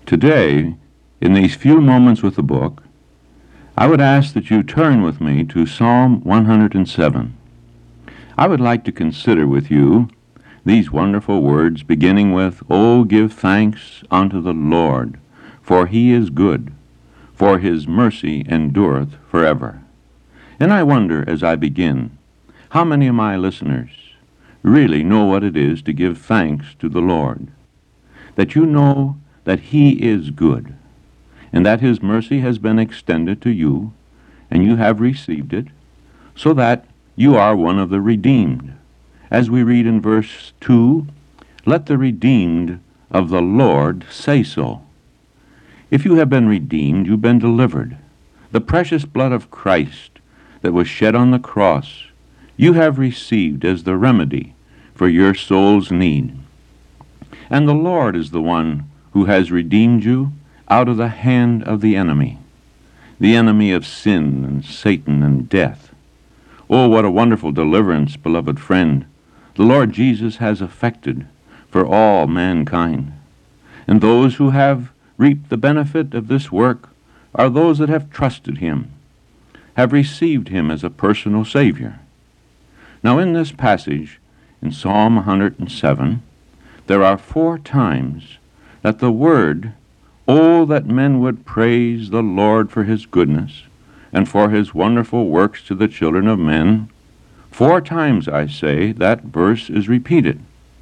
Today, in these few moments with the book, I would ask that you turn with me to Psalm 107. I would like to consider with you these wonderful words beginning with, "O give thanks unto the Lord, for he is good, for his mercy endureth forever." And I wonder, as I begin, how many of my listeners really know what it is to give thanks to the Lord, that you know that he is good, and that his mercy has been extended to you, and you have received it, so that you are one of the redeemed. As we read in verse 2, "Let the redeemed of the Lord say so." If you have been redeemed, you've been delivered. The precious blood of Christ that was shed on the cross, you have received as the remedy for your soul's need. And the Lord is the one who has redeemed you out of the hand of the enemy of sin and Satan and death. Oh, what a wonderful deliverance, beloved friend, the Lord Jesus has effected for all mankind. And those who have reaped the benefit of this work are those that have trusted him, have received him as a personal Savior. Now in this passage, in Psalm 107, there are 4 times that the word, "Oh, that men would praise the Lord for his goodness and for his wonderful works to the children of men," 4 times, I say, that verse is repeated.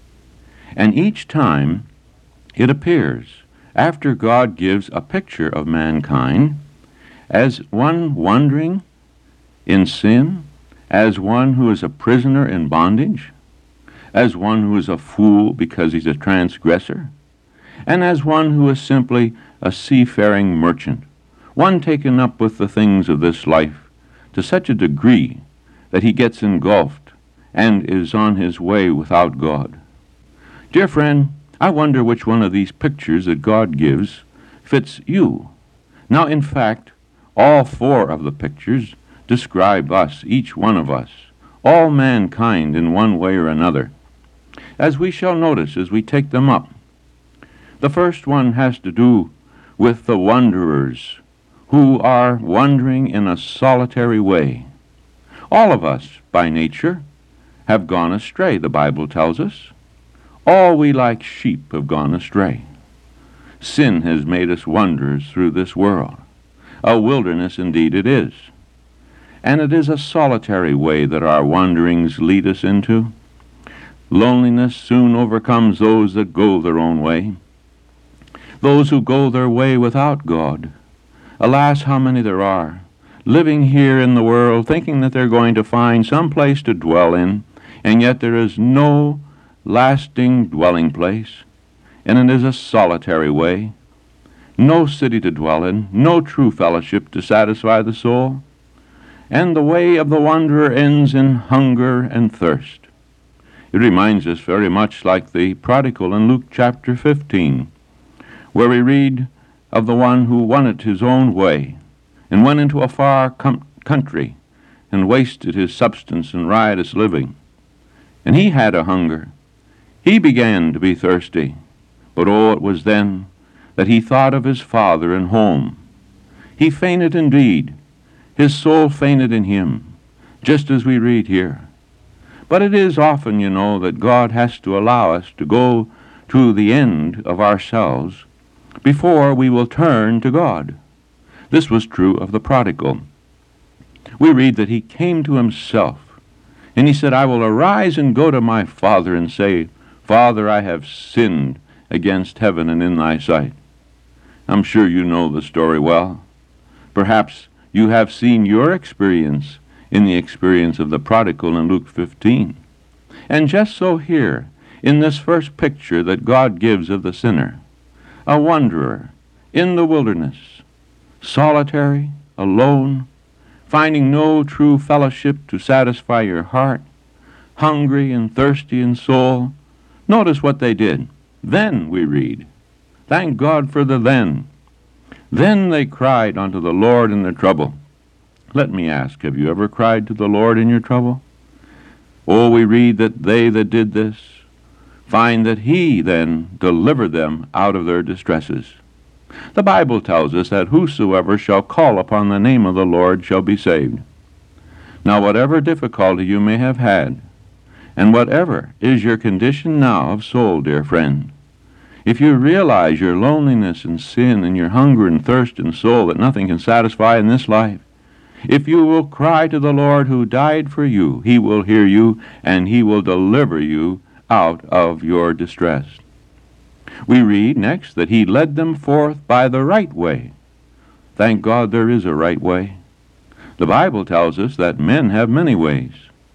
And each time it appears after God gives a picture of mankind as one wandering in sin, as one who is a prisoner in bondage, as one who is a fool because he's a transgressor, and as one who is simply a seafaring merchant, one taken up with the things of this life to such a degree that he gets engulfed and is on his way without God. Dear friend, I wonder which one of these pictures that God gives fits you. Now, in fact, all 4 of the pictures describe us, each one of us, all mankind in one way or another, as we shall notice as we take them up. The first one has to do with the wanderers who are wandering in a solitary way. All of us, by nature, have gone astray, the Bible tells us. All we like sheep have gone astray. Sin has made us wanderers through this world. A wilderness indeed it is. And it is a solitary way that our wanderings lead us into. Loneliness soon overcomes those that go their own way. Those who go their way without God. Alas, how many there are, living here in the world, thinking that they're going to find some place to dwell in, and yet there is no lasting dwelling place, and it is a solitary way. No city to dwell in, no true fellowship to satisfy the soul, and the way of the wanderer ends in hunger and thirst. It reminds us very much like the prodigal in Luke chapter 15, where we read of the one who wanted his own way and went into a far country and wasted his substance in riotous living. And he had a hunger. He began to be thirsty. But oh, it was then that he thought of his father and home. He fainted indeed. His soul fainted in him, just as we read here. But it is often, you know, that God has to allow us to go to the end of ourselves before we will turn to God. This was true of the prodigal. We read that he came to himself, and he said, "I will arise and go to my father and say, Father, I have sinned against heaven and in thy sight." I'm sure you know the story well. Perhaps you have seen your experience in the experience of the prodigal in Luke 15. And just so here, in this first picture that God gives of the sinner, a wanderer in the wilderness, solitary, alone, finding no true fellowship to satisfy your heart, hungry and thirsty in soul. Notice what they did. Then, we read, thank God for the then. Then they cried unto the Lord in their trouble. Let me ask, have you ever cried to the Lord in your trouble? Oh, we read that they that did this find that he then delivered them out of their distresses. The Bible tells us that whosoever shall call upon the name of the Lord shall be saved. Now, whatever difficulty you may have had, and whatever is your condition now of soul, dear friend, if you realize your loneliness and sin and your hunger and thirst in soul that nothing can satisfy in this life, if you will cry to the Lord who died for you, he will hear you and he will deliver you out of your distress. We read next that he led them forth by the right way. Thank God there is a right way. The Bible tells us that men have many ways.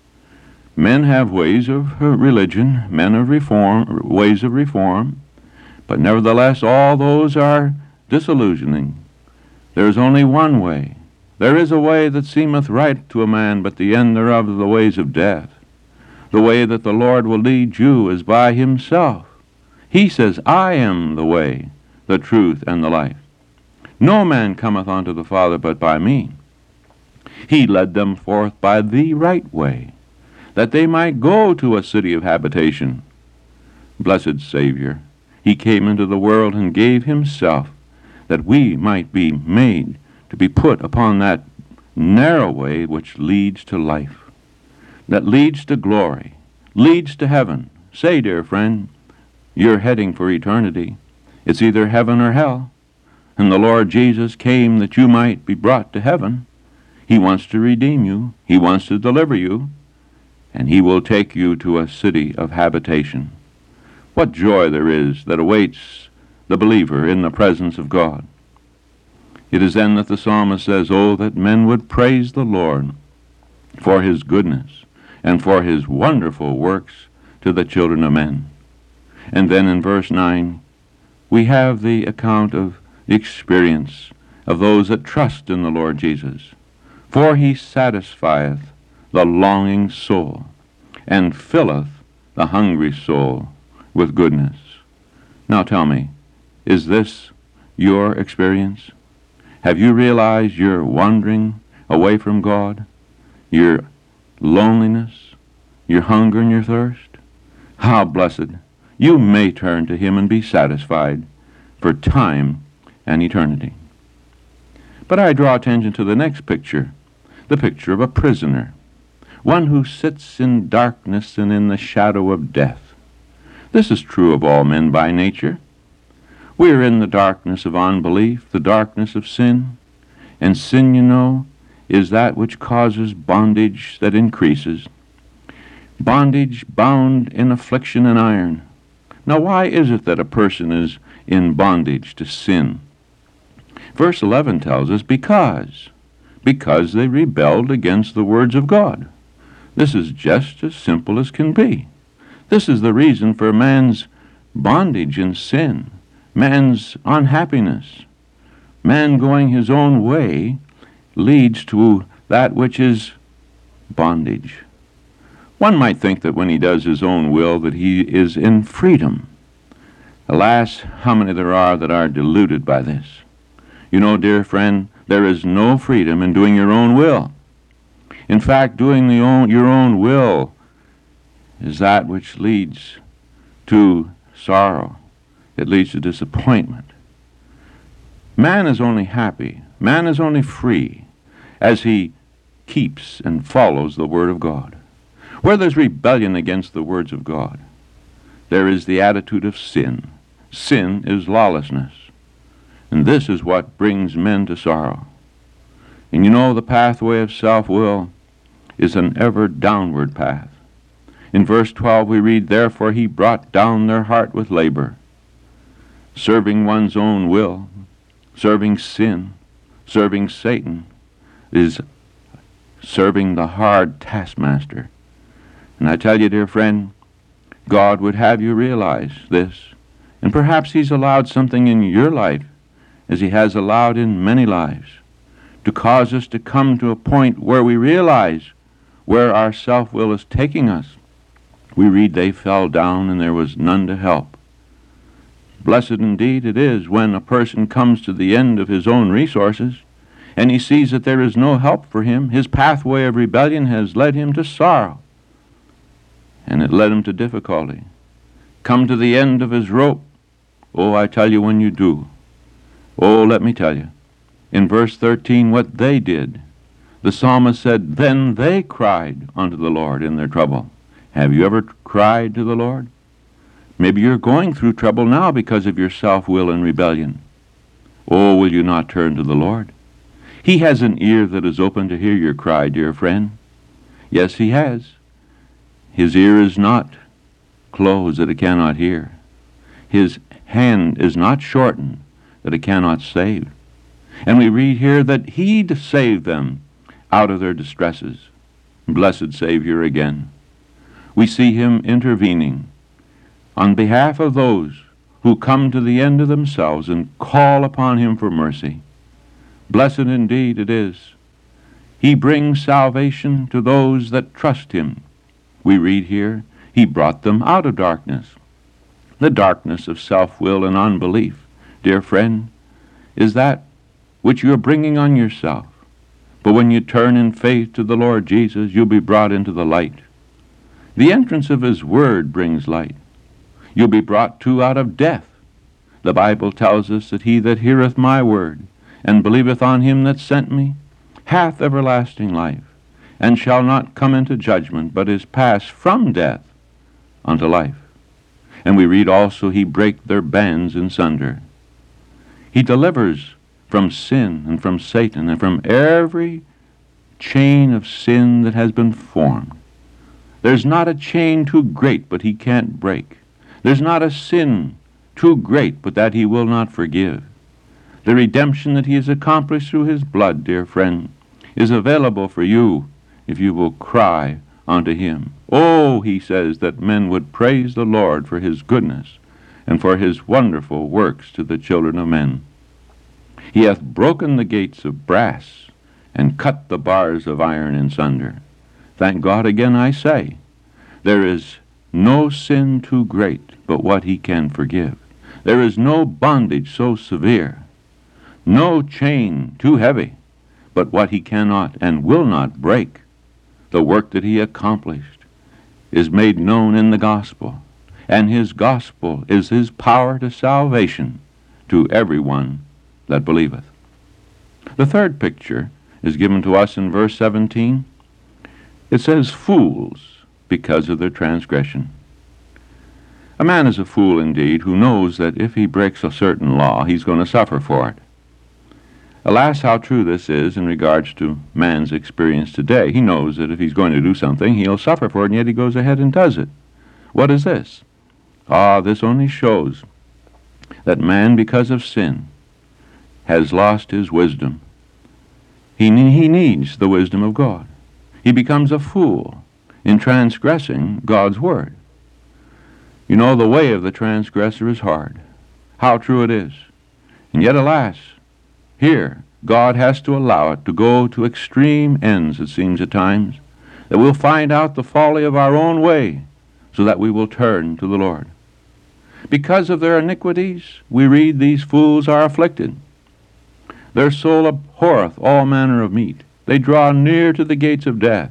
Men have ways of religion, men of reform, ways of reform, but nevertheless all those are disillusioning. There is only one way. There is a way that seemeth right to a man, but the end thereof are the ways of death. The way that the Lord will lead you is by himself. He says, I am the way, the truth, and the life. No man cometh unto the Father but by me. He led them forth by the right way, that they might go to a city of habitation. Blessed Savior, he came into the world and gave himself, that we might be made to be put upon that narrow way which leads to life, that leads to glory, leads to heaven. Say, dear friend, you're heading for eternity. It's either heaven or hell. And the Lord Jesus came that you might be brought to heaven. He wants to redeem you. He wants to deliver you. And he will take you to a city of habitation. What joy there is that awaits the believer in the presence of God. It is then that the psalmist says, oh, that men would praise the Lord for his goodness and for his wonderful works to the children of men. And then in verse 9, we have the account of the experience of those that trust in the Lord Jesus. For he satisfieth the longing soul, and filleth the hungry soul with goodness. Now tell me, is this your experience? Have you realized you're wandering away from God? Your loneliness, your hunger and your thirst? How blessed! You may turn to him and be satisfied for time and eternity. But I draw attention to the next picture, the picture of a prisoner, one who sits in darkness and in the shadow of death. This is true of all men by nature. We are in the darkness of unbelief, the darkness of sin. And sin, you know, is that which causes bondage that increases. Bondage bound in affliction and iron. Now, why is it that a person is in bondage to sin? Verse 11 tells us, because they rebelled against the words of God. This is just as simple as can be. This is the reason for man's bondage in sin, man's unhappiness. Man going his own way leads to that which is bondage. One might think that when he does his own will that he is in freedom. Alas, how many there are that are deluded by this. You know, dear friend, there is no freedom in doing your own will. In fact, doing your own will is that which leads to sorrow. It leads to disappointment. Man is only happy, man is only free, as he keeps and follows the Word of God. Where there's rebellion against the words of God, there is the attitude of sin. Sin is lawlessness. And this is what brings men to sorrow. And you know, the pathway of self-will is an ever downward path. In verse 12 we read, therefore he brought down their heart with labor. Serving one's own will, serving sin, serving Satan, is serving the hard taskmaster. And I tell you, dear friend, God would have you realize this. And perhaps he's allowed something in your life, as he has allowed in many lives, to cause us to come to a point where we realize where our self-will is taking us. We read they fell down and there was none to help. Blessed indeed it is when a person comes to the end of his own resources and he sees that there is no help for him. His pathway of rebellion has led him to sorrow, and it led him to difficulty. Come to the end of his rope. Oh, I tell you, when you do, Oh, let me tell you, in verse 13, what they did. The psalmist said, then they cried unto the Lord in their trouble. Have you ever cried to the Lord? Maybe you're going through trouble now because of your self-will and rebellion. Oh, will you not turn to the Lord? He has an ear that is open to hear your cry, dear friend. Yes, he has. His ear is not closed that it cannot hear. His hand is not shortened that it cannot save. And we read here that he saved them out of their distresses. Blessed Savior again. We see him intervening on behalf of those who come to the end of themselves and call upon him for mercy. Blessed indeed it is. He brings salvation to those that trust him. We read here, he brought them out of darkness. The darkness of self-will and unbelief, dear friend, is that which you're bringing on yourself. But when you turn in faith to the Lord Jesus, you'll be brought into the light. The entrance of his word brings light. You'll be brought to out of death. The Bible tells us that he that heareth my word, and believeth on him that sent me, hath everlasting life, and shall not come into judgment, but is passed from death unto life. And we read also, he brake their bands in sunder. He delivers from sin and from Satan and from every chain of sin that has been formed. There's not a chain too great but he can't break. There's not a sin too great but that he will not forgive. The redemption that he has accomplished through his blood, dear friend, is available for you if you will cry unto him. Oh, he says that men would praise the Lord for his goodness and for his wonderful works to the children of men. He hath broken the gates of brass and cut the bars of iron in sunder. Thank God again I say, there is no sin too great but what he can forgive. There is no bondage so severe, no chain too heavy but what he cannot and will not break. The work that he accomplished is made known in the gospel, and his gospel is his power to salvation to everyone that believeth. The third picture is given to us in verse 17. It says, fools, because of their transgression. A man is a fool indeed who knows that if he breaks a certain law, he's going to suffer for it. Alas, how true this is in regards to man's experience today. He knows that if he's going to do something, he'll suffer for it, and yet he goes ahead and does it. What is this? This only shows that man, because of sin, has lost his wisdom. He needs the wisdom of God. He becomes a fool in transgressing God's word. You know, the way of the transgressor is hard. How true it is. And yet, alas, here, God has to allow it to go to extreme ends, it seems at times, that we'll find out the folly of our own way so that we will turn to the Lord. Because of their iniquities, we read, these fools are afflicted. Their soul abhorreth all manner of meat. They draw near to the gates of death.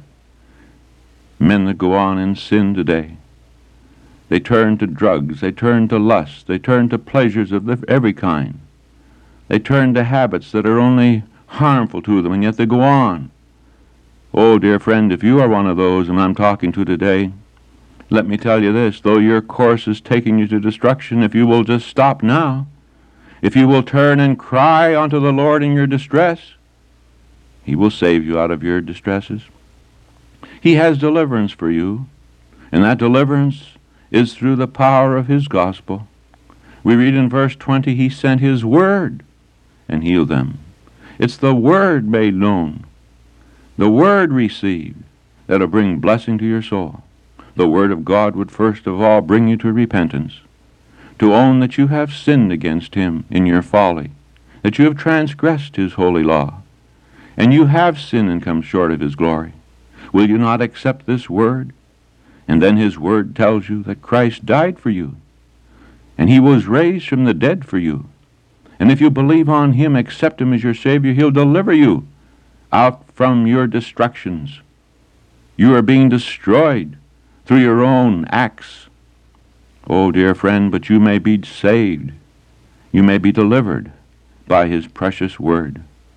Men that go on in sin today, they turn to drugs, they turn to lust, they turn to pleasures of every kind. They turn to habits that are only harmful to them, and yet they go on. Oh, dear friend, if you are one of those, and I'm talking to today, let me tell you this, though your course is taking you to destruction, if you will just stop now, if you will turn and cry unto the Lord in your distress, he will save you out of your distresses. He has deliverance for you, and that deliverance is through the power of his gospel. We read in verse 20, he sent his word and healed them. It's the word made known, the word received, that'll bring blessing to your soul. The word of God would first of all bring you to repentance, to own that you have sinned against him in your folly, that you have transgressed his holy law, and you have sinned and come short of his glory. Will you not accept this word? And then his word tells you that Christ died for you, and he was raised from the dead for you. And if you believe on him, accept him as your Savior, he'll deliver you out from your destructions. You are being destroyed through your own acts. Oh, dear friend, but you may be saved. You may be delivered. by his precious word.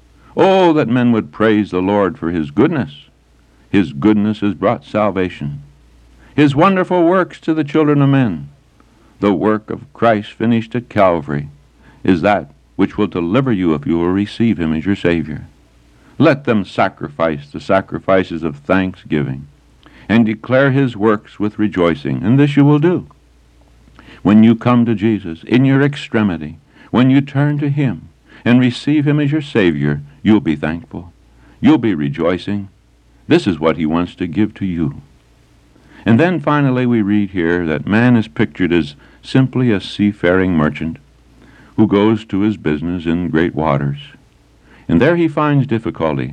Oh, that men would praise the Lord for his goodness. His goodness has brought salvation. His wonderful works to the children of men. The work of Christ finished at Calvary is that which will deliver you if you will receive him as your Savior. Let them sacrifice the sacrifices of thanksgiving and declare his works with rejoicing, and this you will do. When you come to Jesus in your extremity, when you turn to him and receive him as your Savior, you'll be thankful. You'll be rejoicing. This is what he wants to give to you. And then finally we read here that man is pictured as simply a seafaring merchant who goes to his business in great waters. And there he finds difficulty.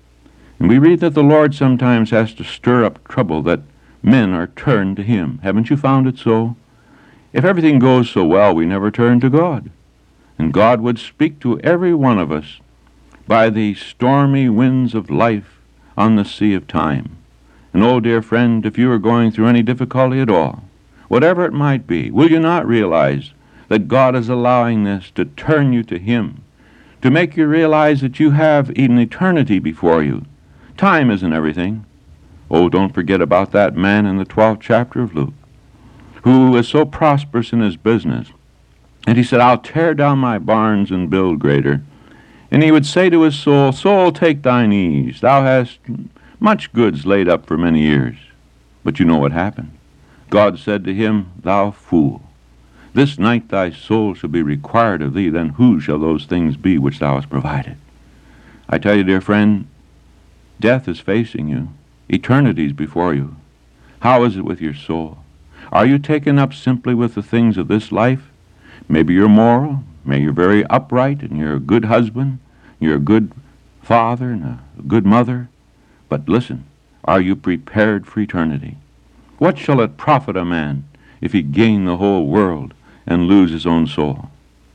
And we read that the Lord sometimes has to stir up trouble that men are turned to him. Haven't you found it so? If everything goes so well, we never turn to God. And God would speak to every one of us by the stormy winds of life on the sea of time. And oh, dear friend, if you are going through any difficulty at all, whatever it might be, will you not realize that God is allowing this to turn you to him, to make you realize that you have an eternity before you? Time isn't everything. Oh, don't forget about that man in the 12th chapter of Luke, who was so prosperous in his business. And he said, I'll tear down my barns and build greater. And he would say to his soul, Soul, take thine ease. Thou hast much goods laid up for many years. But you know what happened. God said to him, Thou fool, this night thy soul shall be required of thee. Then whose shall those things be which thou hast provided? I tell you, dear friend, death is facing you. Eternity is before you. How is it with your soul? Are you taken up simply with the things of this life? Maybe you're moral, maybe you're very upright, and you're a good husband, you're a good father and a good mother. But listen, are you prepared for eternity? What shall it profit a man if he gain the whole world and lose his own soul?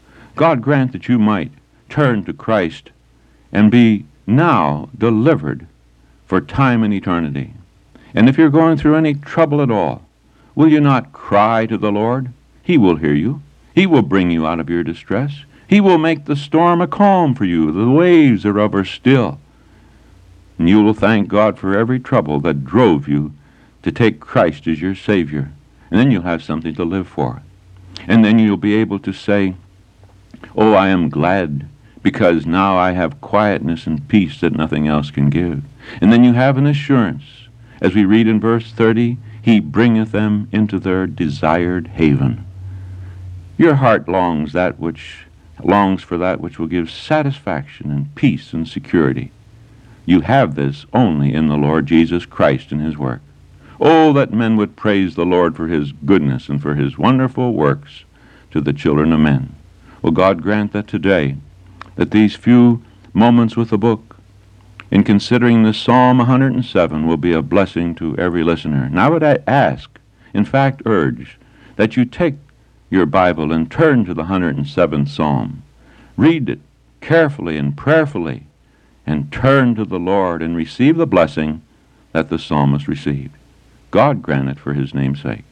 God grant that you might turn to Christ and be now delivered for time and eternity. And if you're going through any trouble at all, will you not cry to the Lord? He will hear you. He will bring you out of your distress. He will make the storm a calm for you. The waves thereof are still. And you will thank God for every trouble that drove you to take Christ as your Savior. And then you'll have something to live for. And then you'll be able to say, Oh, I am glad, because now I have quietness and peace that nothing else can give. And then you have an assurance. As we read in verse 30, He bringeth them into their desired haven. Your heart longs for that which will give satisfaction and peace and security. You have this only in the Lord Jesus Christ and his work. Oh, that men would praise the Lord for his goodness and for his wonderful works to the children of men. Will God grant that today, that these few moments with the book, in considering the Psalm 107, will be a blessing to every listener. And I would ask, in fact urge, that you take your Bible and turn to the 107th Psalm. Read it carefully and prayerfully, and turn to the Lord and receive the blessing that the psalmist received. God grant it for his name's sake.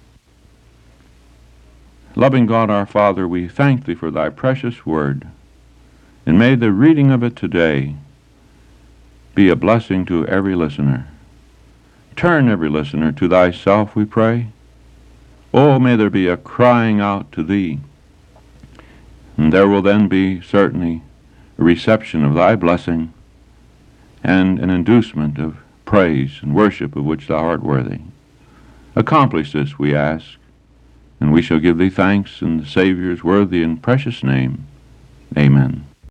Loving God our Father, we thank thee for thy precious word, and may the reading of it today be a blessing to every listener. Turn every listener to thyself, we pray. Oh, may there be a crying out to thee, and there will then be certainly a reception of thy blessing and an inducement of praise and worship of which thou art worthy. Accomplish this, we ask, and we shall give thee thanks in the Savior's worthy and precious name. Amen.